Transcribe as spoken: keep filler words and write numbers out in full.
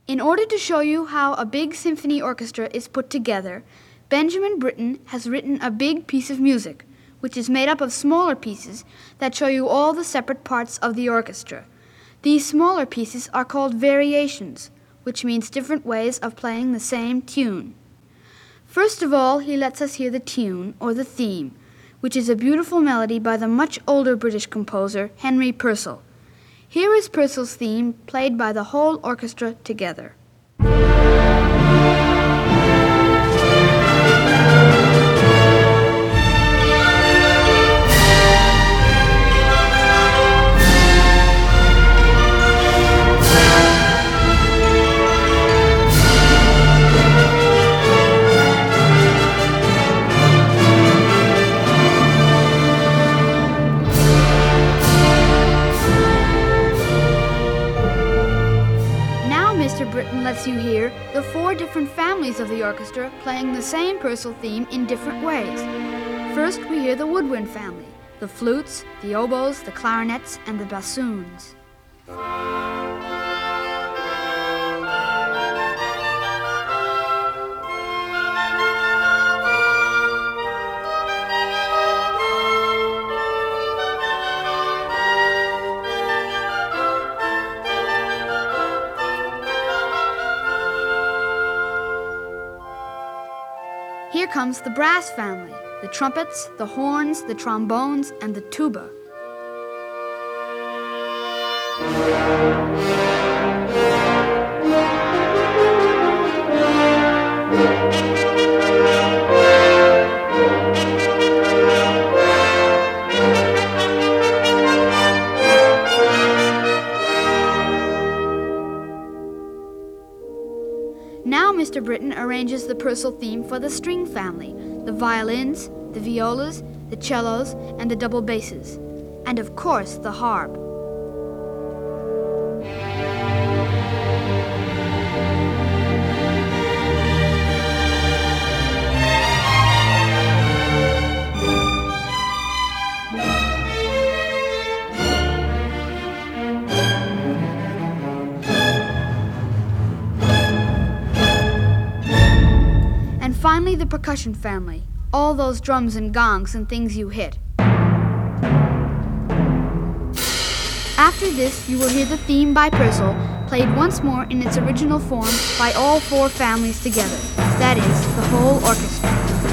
In order to show you how a big symphony orchestra is put together, Benjamin Britten has written a big piece of music, which is made up of smaller pieces that show you all the separate parts of the orchestra. These smaller pieces are called variations, which means different ways of playing the same tune. First of all, he lets us hear the tune, or the theme, which is a beautiful melody by the much older British composer Henry Purcell. Here is Purcell's theme, played by the whole orchestra together. Mister Britten lets you hear the four different families of the orchestra playing the same Purcell theme in different ways. First, we hear the woodwind family, the flutes, the oboes, the clarinets, and the bassoons. Here comes the brass family, the trumpets, the horns, the trombones, and the tuba. Now Mister Britten arranges the Purcell theme for the string family, the violins, the violas, the cellos, and the double basses, and of course the harp. And finally, the percussion family, all those drums and gongs and things you hit. After this, you will hear the theme by Purcell played once more in its original form by all four families together, that is, the whole orchestra.